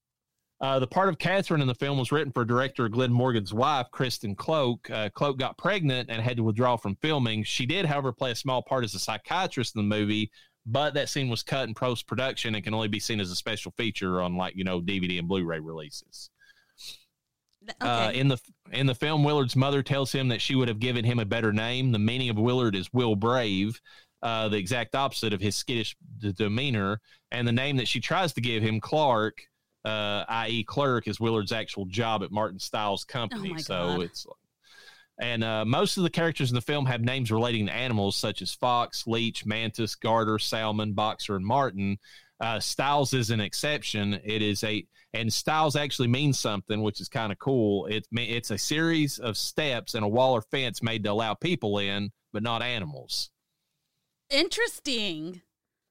Uh, the part of Catherine in the film was written for director Glenn Morgan's wife, Kristen Cloak. Uh, Cloak got pregnant and had to withdraw from filming. She did, however, play a small part as a psychiatrist in the movie, but that scene was cut in post-production and can only be seen as a special feature on, like, you know, D V D and Blu-ray releases. Okay. Uh, in the in the film, Willard's mother tells him that she would have given him a better name. The meaning of Willard is Will Brave, uh, the exact opposite of his skittish d- demeanor. And the name that she tries to give him, Clark, uh, that is. clerk, is Willard's actual job at Martin Stiles' company. Oh my so God. it's and uh, most of the characters in the film have names relating to animals such as fox, leech, mantis, garter, salmon, boxer, and martin. Uh, Stiles is an exception. It is a and Stiles actually means something, which is kind of cool. It, it's a series of steps and a wall or fence made to allow people in, but not animals. Interesting.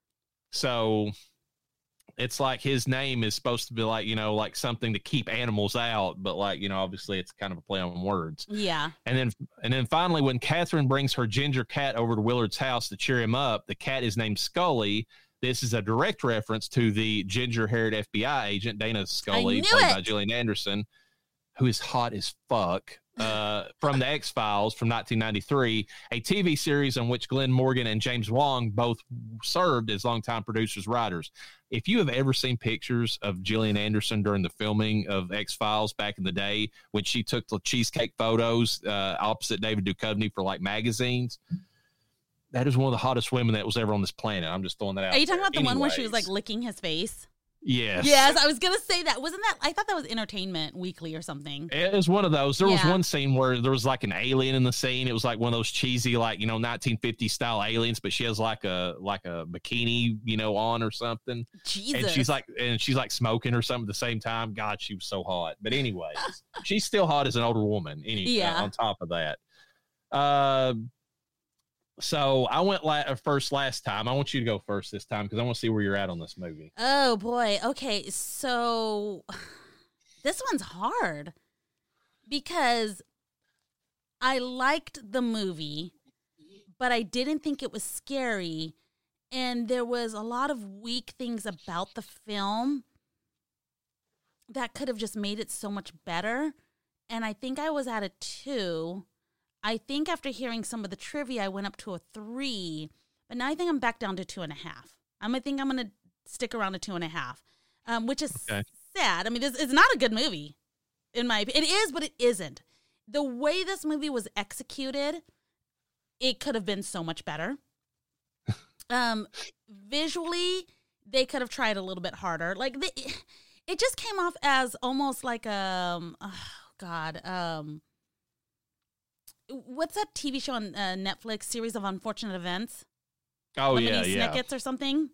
So it's like his name is supposed to be like, you know, like something to keep animals out, but like, you know, obviously it's kind of a play on words. Yeah. And then, and then finally, when Catherine brings her ginger cat over to Willard's house to cheer him up, the cat is named Scully. This is a direct reference to the ginger-haired F B I agent, Dana Scully, I knew played it. by Gillian Anderson, who is hot as fuck. uh, from the X-Files from nineteen ninety-three, a T V series in which Glenn Morgan and James Wong both served as longtime producers, writers. If you have ever seen pictures of Gillian Anderson during the filming of X-Files back in the day, when she took the cheesecake photos uh, opposite David Duchovny for like magazines, that is one of the hottest women that was ever on this planet. I'm just throwing that out. Are you talking there. about the Anyways, one where she was like licking his face? Yes. Yes, I was going to say that. Wasn't that, I thought that was Entertainment Weekly or something. It was one of those. There was Yeah. one scene where there was like an alien in the scene. It was like one of those cheesy, like, you know, nineteen fifties style aliens, but she has like a, like a bikini, you know, on or something. Jesus. And she's like, and she's like smoking or something at the same time. God, she was so hot. But anyways, she's still hot as an older woman. Any, Yeah. uh, on top of that. Uh, so I went la- first last time. I want you to go first this time because I want to see where you're at on this movie. Oh boy. Okay. So this one's hard because I liked the movie, but I didn't think it was scary. And there was a lot of weak things about the film that could have just made it so much better. And I think I was at a two. I think after hearing some of the trivia, I went up to a three, but now I think I'm back down to two and a half. I'm, I think I'm going to stick around to two and a half, um, which is Okay. sad. I mean, this, it's not a good movie, in my opinion. It is, but it isn't. The way this movie was executed, it could have been so much better. um, visually, they could have tried a little bit harder. Like, they, it just came off as almost like a, um, oh God, um, what's that T V show on uh, Netflix, Series of Unfortunate Events? Oh, Lemony yeah, yeah. Snickets or something?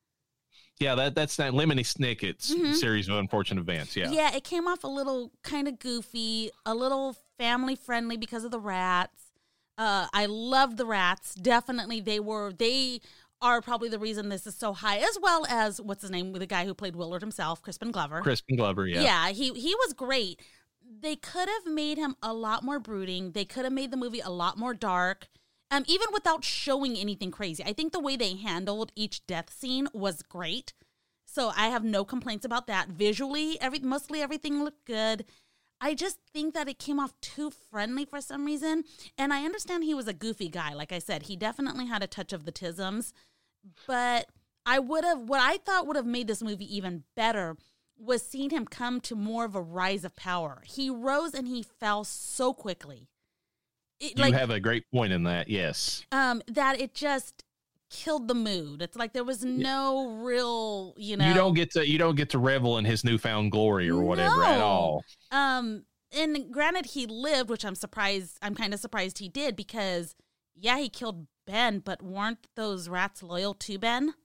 Yeah, that that's that Lemony Snicket's Mhm. series of unfortunate events. Yeah. Yeah, it came off a little kind of goofy, a little family friendly because of the rats. Uh, I loved the rats. Definitely, they were, they are probably the reason this is so high, as well as, what's his name, the guy who played Willard himself, Crispin Glover. Crispin Glover, yeah. Yeah, he, he was great. They could have made him a lot more brooding. They could have made the movie a lot more dark, um, even without showing anything crazy. I think the way they handled each death scene was great. So I have no complaints about that. Visually, every mostly everything looked good. I just think that it came off too friendly for some reason. And I understand he was a goofy guy. Like I said, he definitely had a touch of the tisms. But I would have, what I thought would have made this movie even better was seeing him come to more of a rise of power. He rose and he fell so quickly. It, You like, have a great point in that. Yes. um, that it just killed the mood. It's like there was no real, you know. You don't get to you don't get to revel in his newfound glory or whatever at No. all. Um, and granted, he lived, which I'm surprised. I'm kind of surprised he did because, yeah, he killed Ben, but weren't those rats loyal to Ben?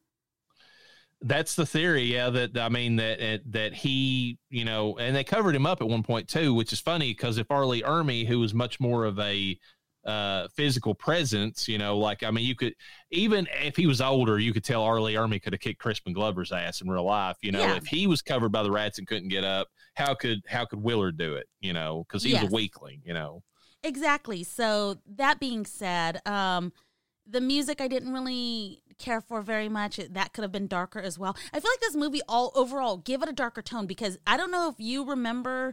That's the theory, yeah. That I mean that that he, you know, and they covered him up at one point too, which is funny because if R. Lee Ermey, who was much more of a uh, physical presence, you know, like I mean, you could even if he was older, you could tell R. Lee Ermey could have kicked Crispin Glover's ass in real life. You know, Yeah. if he was covered by the rats and couldn't get up, how could how could Willard do it? You know, because he's Yes. a weakling. You know, Exactly. So that being said, um, the music I didn't really care for very much. It, that could have been darker as well. I feel like this movie all overall give it a darker tone because I don't know if you remember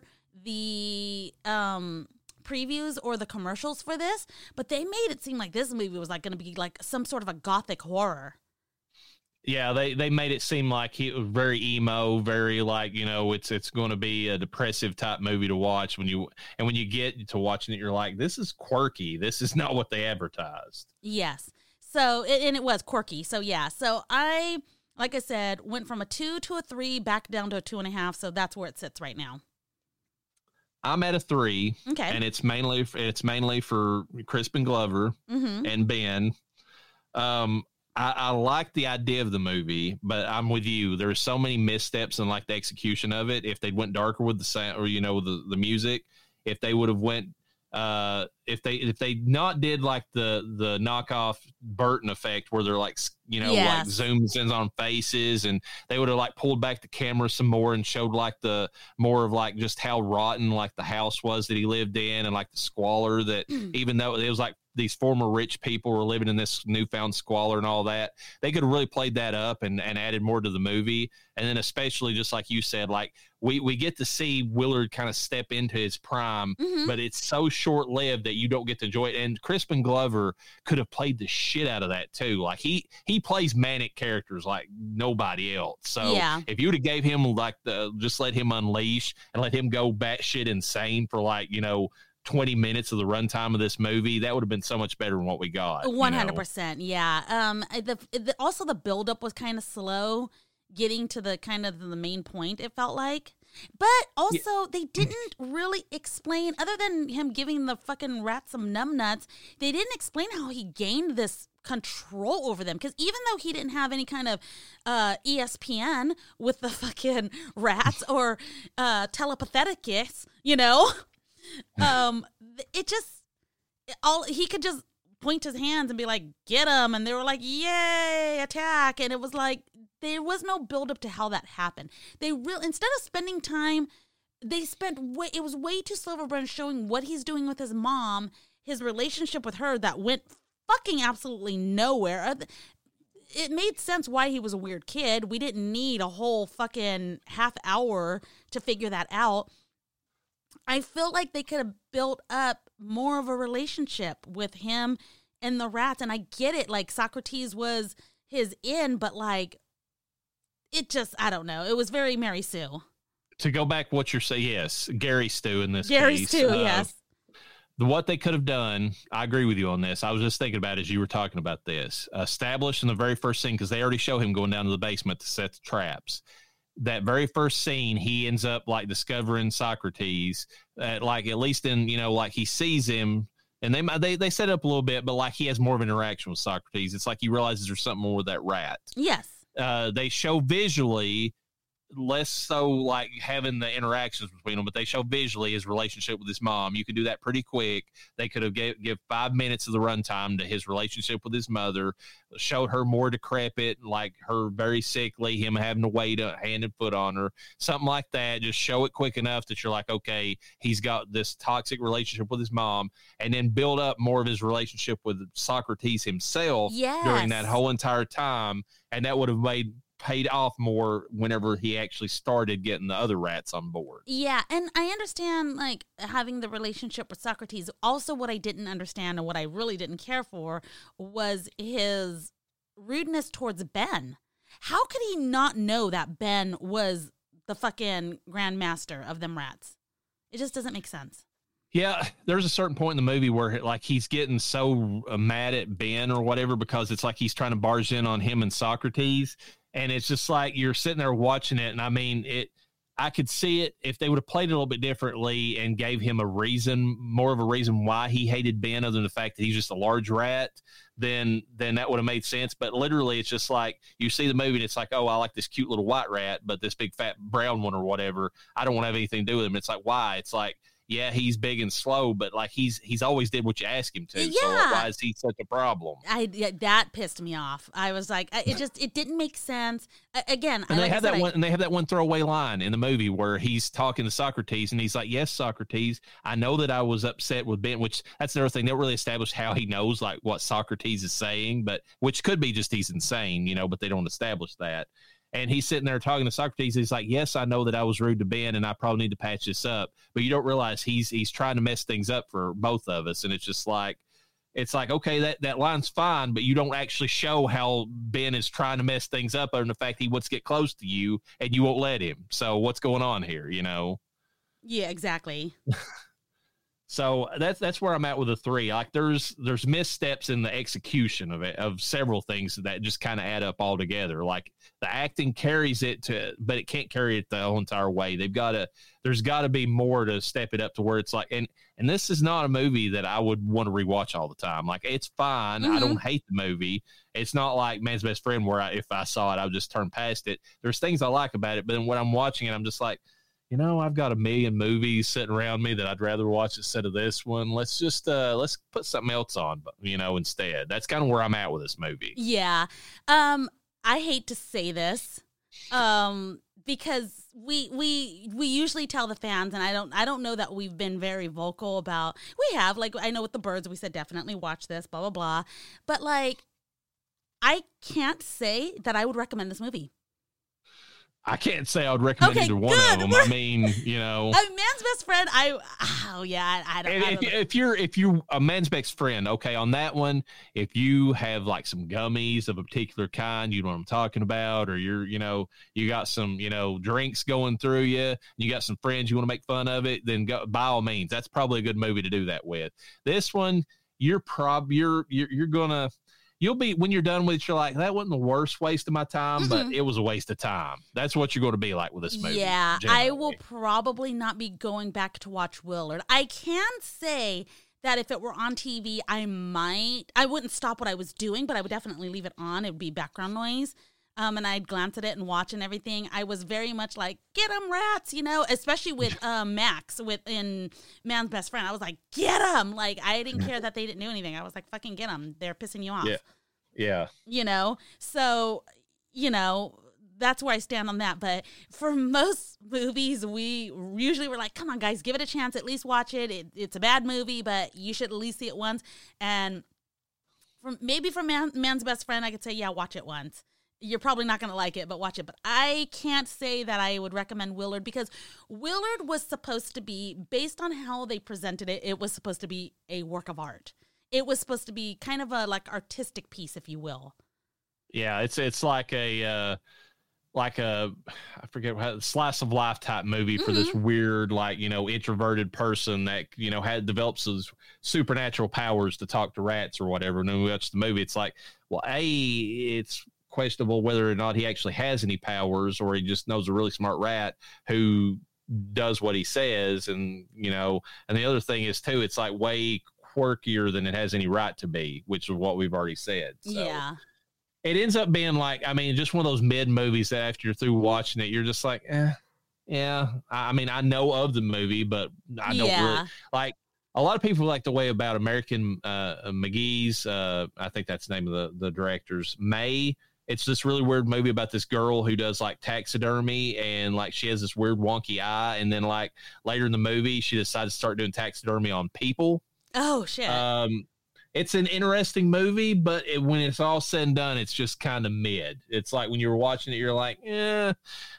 the um, previews or the commercials for this, but they made it seem like this movie was like going to be like some sort of a gothic horror. yeah, they they made it seem like he was very emo, very like you know, it's it's going to be a depressive type movie to watch when you and when you get to watching it, you're like, this is quirky. This is not what they advertised. Yes. So, it, and it was quirky. So, yeah. So, I, like I said, went from a two to a three, back down to a two and a half. So, that's where it sits right now. I'm at a three, Okay. and it's mainly it's mainly for Crispin Glover Mm-hmm. and Ben. Um, I, I like the idea of the movie, but I'm with you. There's so many missteps in like the execution of it. If they went darker with the sound, or you know, the the music, if they would have went. Uh, if they if they not did like the the knockoff Burton effect where they're like you know Yes. like zooms in on faces and they would have like pulled back the camera some more and showed like the more of like just how rotten like the house was that he lived in and like the squalor that even though it was like these former rich people were living in this newfound squalor and all that, they could have really played that up and, and added more to the movie. And then especially just like you said, like we we get to see Willard kind of step into his prime, Mhm. but it's so short lived that you don't get to enjoy it. And Crispin Glover could have played the shit out of that too. Like he he plays manic characters like nobody else. So Yeah. if you would have gave him like the just let him unleash and let him go batshit insane for like you know twenty minutes of the runtime of this movie, that would have been so much better than what we got. you know? One hundred percent, yeah. Um, I- the, the also the buildup was kind of slow, getting to the kind of the main point. It felt like, but also they didn't really explain, other than him giving the fucking rat some numbnuts. They didn't explain how he gained this control over them. Because even though he didn't have any kind of uh, E S P N with the fucking rats or uh, telepathicus, you know. Um, it just all he could just point his hands and be like, "Get him!" And they were like, "Yay, attack!" And it was like there was no build up to how that happened. They real instead of spending time, they spent way. It was way too slow for Brent showing what he's doing with his mom, his relationship with her that went fucking absolutely nowhere. It made sense why he was a weird kid. We didn't need a whole fucking half hour to figure that out. I feel like they could have built up more of a relationship with him and the rats. And I get it. Like Socrates was his in, but like, it just, I don't know. It was very Mary Sue. To go back what you're saying, yes, Gary Stu in this Gary case. Stu, uh, yes. the- What they could have done, I agree with you on this. I was just thinking about it as you were talking about this. Established in the very first scene, because they already show him going down to the basement to set the traps. That very first scene, he ends up like discovering Socrates, uh, like at least in, you know, like he sees him and they, they, they set it up a little bit, but like he has more of an interaction with Socrates. It's like he realizes there's something more with that rat. Yes. Uh, they show visually less so like having the interactions between them, but they show visually his relationship with his mom. You could do that pretty quick. They could have gave, give five minutes of the runtime to his relationship with his mother, showed her more decrepit, like her very sickly, him having to wait a hand and foot on her, something like that. Just show it quick enough that you're like, okay, he's got this toxic relationship with his mom, and then build up more of his relationship with Socrates himself Yes. during that whole entire time. And that would have made paid off more whenever he actually started getting the other rats on board. Yeah, and I understand like having the relationship with Socrates. Also, what I didn't understand and what I really didn't care for was his rudeness towards Ben. How could he not know that Ben was the fucking grandmaster of them rats? It just doesn't make sense. Yeah, there's a certain point in the movie where like he's getting so uh, mad at Ben or whatever because it's like he's trying to barge in on him and Socrates. And it's just like you're sitting there watching it. And I mean, it, I could see it if they would have played it a little bit differently and gave him a reason, more of a reason why he hated Ben other than the fact that he's just a large rat, then, then that would have made sense. But literally it's just like you see the movie and it's like, oh, I like this cute little white rat, but this big fat brown one or whatever, I don't want to have anything to do with him. It's like, why? It's like, yeah, he's big and slow, but like he's he's always did what you ask him to. Yeah. So why is he such a problem? I yeah, that pissed me off. I was like, I- it just it didn't make sense. I, again, And I, they like have I said, that I- one, and they have that one throwaway line in the movie where he's talking to Socrates, and he's like, "Yes, Socrates, I know that I was upset with Ben." Which that's another thing. They don't really establish how he knows like what Socrates is saying, but which could be just he's insane, you know. But they don't establish that. And he's sitting there talking to Socrates. He's like, "Yes, I know that I was rude to Ben, and I probably need to patch this up." But you don't realize he's he's trying to mess things up for both of us, and it's just like. It's like, okay, that, that line's fine, but you don't actually show how Ben is trying to mess things up other than the fact he wants to get close to you and you won't let him. So what's going on here, you know? yeah, exactly. So that's that's where I'm at with the three. Like there's there's missteps in the execution of it, of several things that just kind of add up all together. Like the acting carries it to, but it can't carry it the whole entire way. They've got to, there's got to be more to step it up to where it's like, and and this is not a movie that I would want to rewatch all the time. Like it's fine. Mm-hmm. I don't hate the movie. It's not like Man's Best Friend where I, if I saw it, I would just turn past it. There's things I like about it, but then when I'm watching it, I'm just like, you know, I've got a million movies sitting around me that I'd rather watch instead of this one. Let's just uh, let's put something else on, you know, instead. That's kind of where I'm at with this movie. Yeah. Um, I hate to say this, um, because we we we usually tell the fans, and I don't I don't know that we've been very vocal about. We have, like, I know with the Birds, we said definitely watch this, blah blah blah. But like, I can't say that I would recommend this movie. I can't say I would recommend Okay, either one good. of them. We're- I mean, you know, A man's best friend. I oh yeah, I, I don't. and I if, don't if you're if you're a man's best friend, okay, on that one, if you have like some gummies of a particular kind, you know what I'm talking about, or you're you know you got some you know drinks going through you, you got some friends you want to make fun of it, then go by all means. That's probably a good movie to do that with. This one, you're prob you're you're you're gonna. You'll be, when you're done with it, you're like, that wasn't the worst waste of my time, mm-hmm. but it was a waste of time. That's what you're going to be like with this movie. Yeah, generally. I will probably not be going back to watch Willard. I can say that if it were on T V, I might, I wouldn't stop what I was doing, but I would definitely leave it on. It would be background noise. Um, and I'd glance at it and watch and everything. I was very much like, get 'em rats, you know, especially with um, Max with in Man's Best Friend. I was like, get 'em. Like, I didn't care that they didn't do anything. I was like, fucking get 'em. They're pissing you off. Yeah. Yeah. You know, so, you know, that's where I stand on that. But for most movies, we usually we're like, come on, guys, give it a chance. At least watch it. it it's a bad movie, but you should at least see it once. And from maybe from Man, Man's Best Friend, I could say, yeah, watch it once. You're probably not going to like it, but watch it. But I can't say that I would recommend Willard because Willard was supposed to be, based on how they presented it, it was supposed to be a work of art. It was supposed to be kind of a like artistic piece, if you will. Yeah, it's it's like a uh, like a I forget how slice of life type movie for mm-hmm. this weird like you know introverted person that you know had develops his supernatural powers to talk to rats or whatever. And then we watch the movie, it's like, well, a it's questionable whether or not he actually has any powers or he just knows a really smart rat who does what he says. And, you know, and the other thing is too, it's like way quirkier than it has any right to be, which is what we've already said. So yeah. It ends up being like, I mean, just one of those mid movies that after you're through watching it, you're just like, eh, yeah. I mean, I know of the movie, but I don't yeah. really like. A lot of people like the way about American uh, McGee's. Uh, I think that's the name of the the directors. May. It's this really weird movie about this girl who does like taxidermy and like she has this weird wonky eye. And then like later in the movie, she decides to start doing taxidermy on people. Oh, shit. Um, it's an interesting movie, but it, when it's all said and done, it's just kind of mid. It's like when you were watching it, you're like, yeah,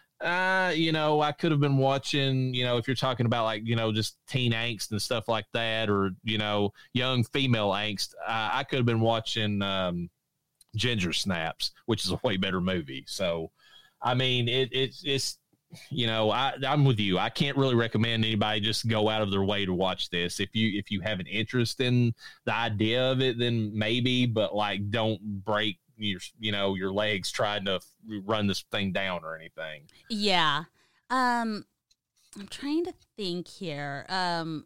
uh, you know, I could have been watching, you know, if you're talking about like, you know, just teen angst and stuff like that, or, you know, young female angst, uh, I could have been watching, um, Ginger Snaps, which is a way better movie. So, I mean, it, it's, it's, you know, I, I'm with you. I can't really recommend anybody just go out of their way to watch this. If you, if you have an interest in the idea of it, then maybe, but like, don't break your, you know, your legs trying to run this thing down or anything. Yeah. Um, I'm trying to think here. Um,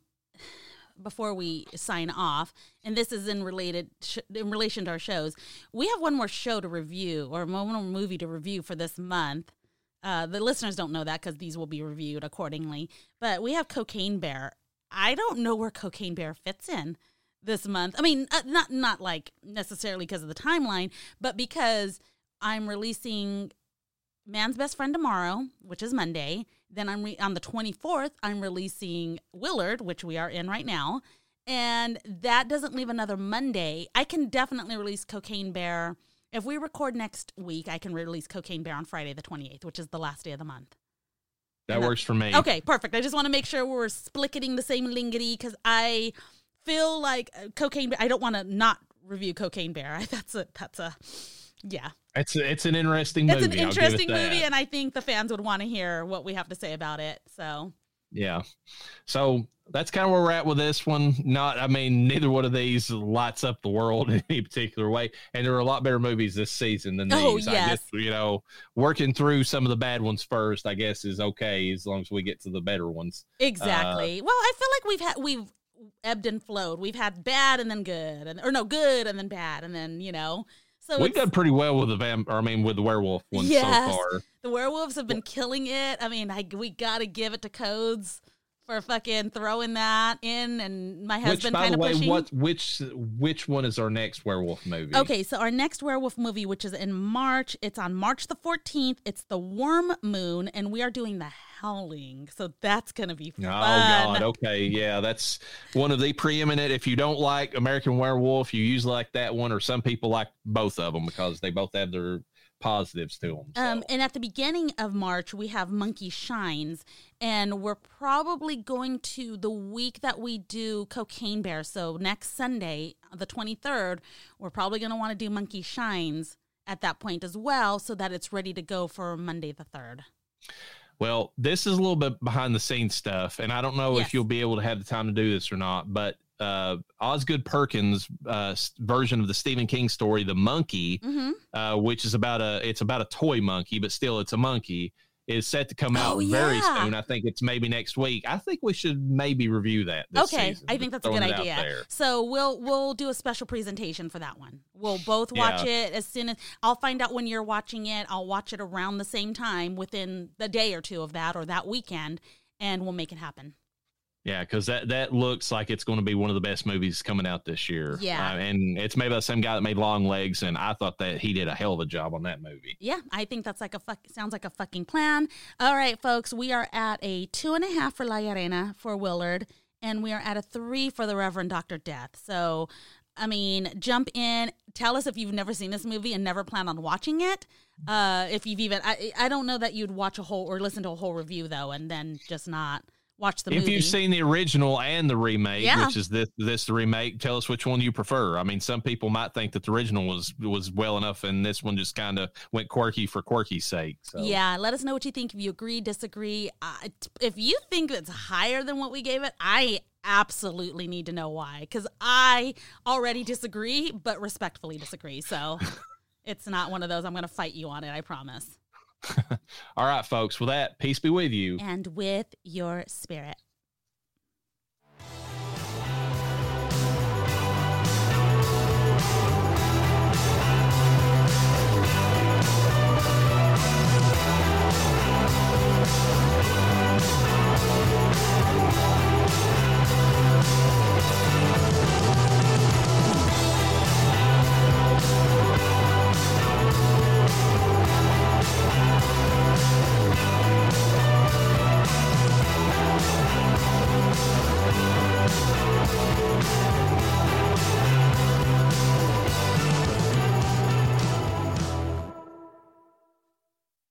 before we sign off, and this is in related sh- in relation to our shows, we have one more show to review or one more movie to review for this month. Uh, the listeners don't know that because these will be reviewed accordingly. But we have Cocaine Bear. I don't know where Cocaine Bear fits in this month. I mean, uh, not not like necessarily because of the timeline, but because I'm releasing Man's Best Friend tomorrow, which is Monday. Then I'm re- on the twenty-fourth, I'm releasing Willard, which we are in right now. And that doesn't leave another Monday. I can definitely release Cocaine Bear. If we record next week, I can release Cocaine Bear on Friday the twenty-eighth, which is the last day of the month. That and works that, for me. Okay, perfect. I just want to make sure we're splicketing the same lingity because I feel like Cocaine Bear, I don't want to not review Cocaine Bear. That's a, that's a, yeah. It's a, it's an interesting movie. It's an interesting movie, and I think the fans would want to hear what we have to say about it. So, yeah. So that's kind of where we're at with this one. Not, I mean, neither one of these lights up the world in any particular way, and there are a lot better movies this season than these. Oh, yes. I guess, you know, working through some of the bad ones first, I guess, is okay as long as we get to the better ones. Exactly. Uh, well, I feel like we've had we've ebbed and flowed. We've had bad and then good, and or no, good and then bad, and then you know. So we've done pretty well with the vamp. Or I mean, with the werewolf ones yes, so far. The werewolves have been killing it. I mean, I, we got to give it to Codes for fucking throwing that in, and my husband kind of pushing. Which, by the way, what which which one is our next werewolf movie? Okay, so our next werewolf movie, which is in March, it's on March the fourteenth. It's the Worm Moon, and we are doing The Howling. So that's gonna be fun. Oh God, okay, yeah, that's one of the preeminent. If you don't like American Werewolf, you usually like that one, or some people like both of them because they both have their positives to them. So. Um, and at the beginning of March, we have Monkey Shines, and we're probably going to the week that we do Cocaine Bear. So next Sunday, the twenty-third, we're probably going to want to do Monkey Shines at that point as well, so that it's ready to go for Monday the third. Well, this is a little bit behind the scenes stuff, and I don't know Yes. if you'll be able to have the time to do this or not, but uh, Osgood Perkins' uh, version of the Stephen King story, The Monkey, Mm-hmm. uh, which is about a, it's about a toy monkey, but still it's a monkey, is set to come out Oh, very yeah. soon. I think it's maybe next week. I think we should maybe review that this Okay, season. I think that's a Throwing good it out idea. there. So we'll we'll do a special presentation for that one. We'll both watch Yeah. it as soon as I'll find out when you're watching it. I'll watch it around the same time within the day or two of that or that weekend, and we'll make it happen. Yeah, because that, that looks like it's going to be one of the best movies coming out this year. Yeah. Uh, and it's made by the same guy that made Long Legs, and I thought that he did a hell of a job on that movie. Yeah, I think that's like a fuck. Sounds like a fucking plan. All right, folks, we are at a two and a half for La Arena for Willard, and we are at a three for the Reverend Doctor Death. So, I mean, jump in. Tell us if you've never seen this movie and never plan on watching it. Uh, if you've even, I, I don't know that you'd watch a whole or listen to a whole review though, and then just not watch the If movie. you've seen the original and the remake, Yeah. which is this this the remake, tell us which one you prefer. I mean, some people might think that the original was was well enough, and this one just kind of went quirky for quirky's sake. So. Yeah, let us know what you think. If you agree, disagree. Uh, t- if you think it's higher than what we gave it, I absolutely need to know why. Because I already disagree, but respectfully disagree. So it's not one of those I'm going to fight you on it, I promise. All right, folks. With that, peace be with you. And with your spirit.